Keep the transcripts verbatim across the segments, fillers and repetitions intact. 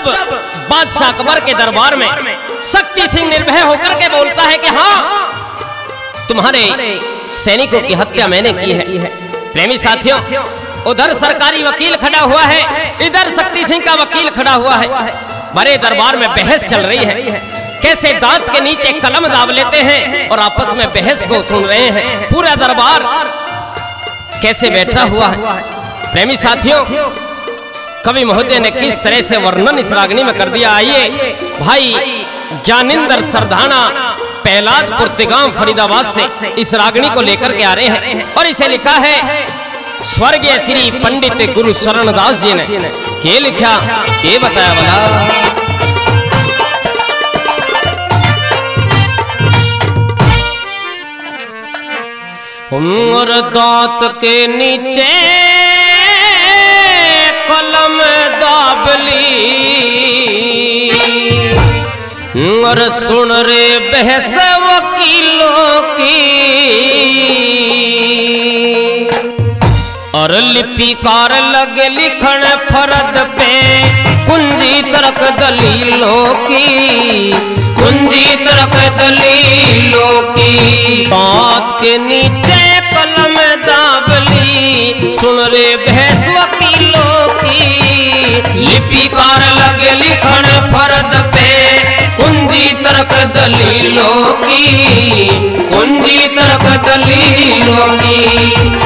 बादशाह अकबर के दरबार में शक्ति सिंह निर्भय होकर के बोलता है कि हाँ, तुम्हारे सैनिकों की हत्या मैंने की है। प्रेमी साथियों, उधर सरकारी वकील खड़ा हुआ है, इधर शक्ति सिंह का वकील खड़ा हुआ है। बड़े दरबार में बहस चल रही है, कैसे दांत के नीचे कलम दाब लेते हैं और आपस में बहस को सुन रहे हैं। पूरा दरबार कैसे बैठा हुआ है। प्रेमी साथियों, कवि महोदय ने किस तरह से वर्णन इस रागनी में कर दिया। आइए भाई ज्ञानेंद्र सरदाना पहलादपुर तिगाम फरीदाबाद से इस रागनी को लेकर के आ रहे हैं और इसे लिखा है स्वर्गीय श्री पंडित गुरु शरणदास जी ने। के लिखा, के बताया वाला। और दांत के नीचे कलम दाबली और सुन रे बहस वकीलों की, और लिपिकार लगे लिखण फर्द पे कुंजी तरक दलीलों की, कुंजी तरक दलीलों की। दांत के नीचे कलम दाबली सुन रे बहस वकीलों की, लिपिकार लगे लिखण फर्द पे कुंजी तरक दलीलों की, कुंजी तरक दलीलों की।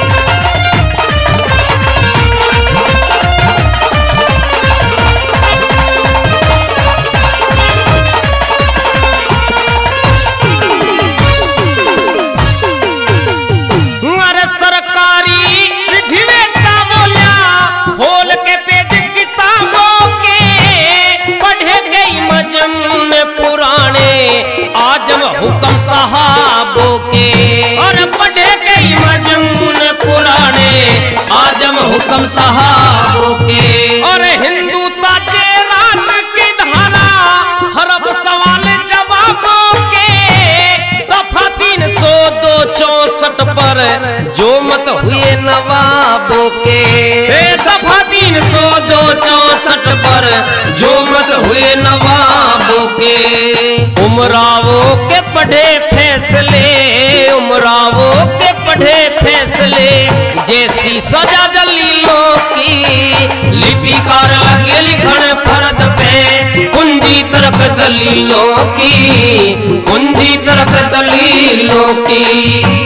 हुक्म साहबों के और पढ़े कई मजमून पुराने, आजम हुक्म साहबों के। और हिंदू ताजे रात की धारा हरफ सवाल जवाबों के, दफा तीन सौ दो चौसठ पर जो मत हुए नवाबों के, दफा तीन सौ दो चौसठ पर जो मत हुए नवाबों के। उमरावों के पढ़े फैसले, उमरावों के पढ़े फैसले जैसी सजा दलीलों की, लिपिकार लगे लिखण फर्द पे कुंजी तरक दलीलों की, कुंजी तरक दलीलों की।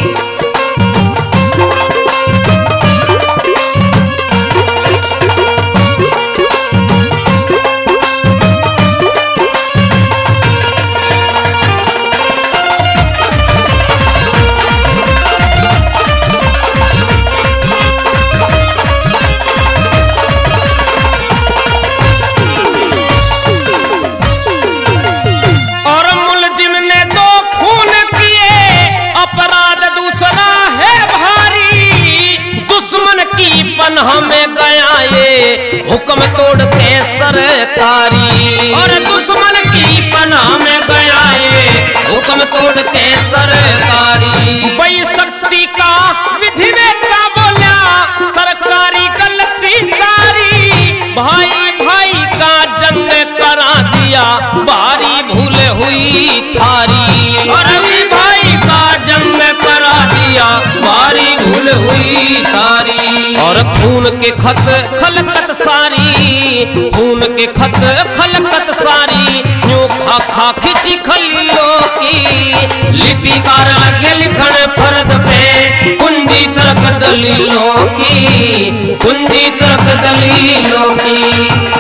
हमें गया ये हुक्म तोड़ के सरकारी, और दुश्मन की पनाह में गया ये हुक्म तोड़ के सरकारी। बई शक्ति का विधि में क्या बोला, सरकारी गलती सारी, भाई भाई का जंग करा दिया, भारी भूल हुई थारी। और भाई का जंग करा दिया, भारी भूल हुई थारी। और खून के खत खलकत सारी, खून के खत खलकत सारी, यूं खा खा खिंची खलियों की, लिपिकार लगे लिखण फर्द पे कुंजी तरक दलीलों की, कुंजी तरक दलीलों की।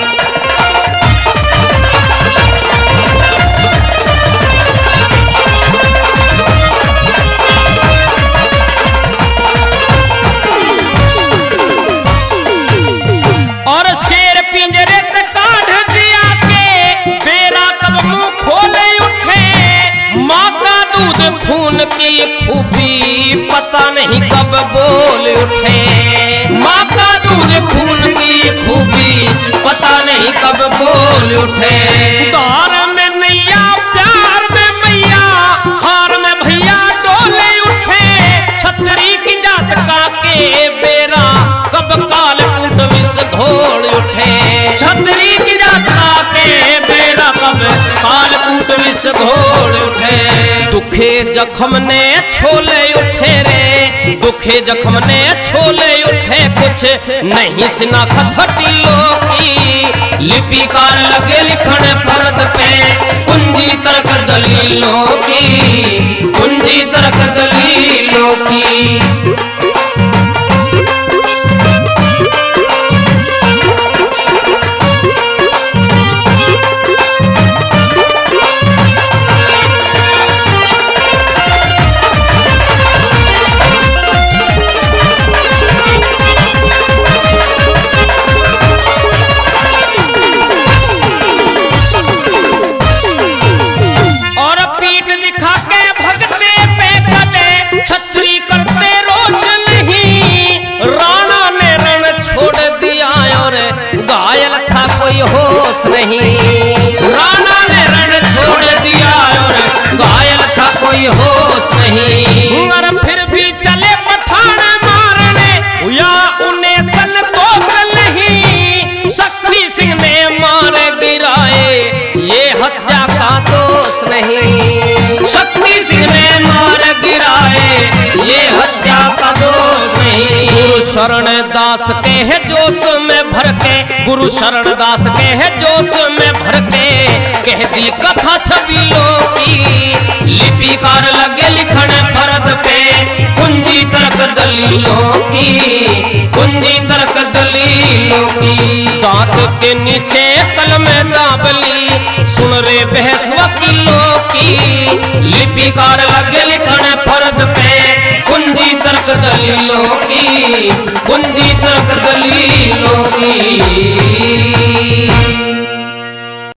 खून की खूबी पता नहीं कब बोल उठे, माँ का दूध खून की खूबी पता नहीं कब बोल उठे। दौर में नैया प्यार में मैया, हार में भैया डोले उठे, छतरी की जात का के बेरा कब काल कूट विष घोल उठे, छतरी की जात का विष घोल उठे। दुखे जख्म ने छोले उठे रे, दुखे जख्म ने छोले उठे, कुछ नहीं सिना खथटी लोकी। लिपिकार लगे लिखण परत पे, कुंजी तर्क दलीलों की, कुंजी तर्क दलीलों की। होश नहीं, राणा ने रण छोड़ दिया और घायल था कोई होश नहीं। और फिर भी चले पठान मारने, या उन्हें संतोष नहीं। शक्ति सिंह ने मार गिराए, ये हत्या का दोष नहीं। शक्ति सिंह ने मार गिराए, ये हत्या का दोष नहीं। गुरु शरण दास के है जोश में भर के, गुरु शरण दास के है जोश में भर के, कह दी कथा छवियों की। लिपिकार लगे लिखण परत पे, कुंजी तर्क दलीलों की, कुंजी तर्क दलीलों की। दांत के नीचे कलम दाबली, सुन रे बहस वकीलों की। लिपिकार लगे लिखण परत पे, कुंजी तर्क दलीलों की, कुंजी तर्क दलीलों की।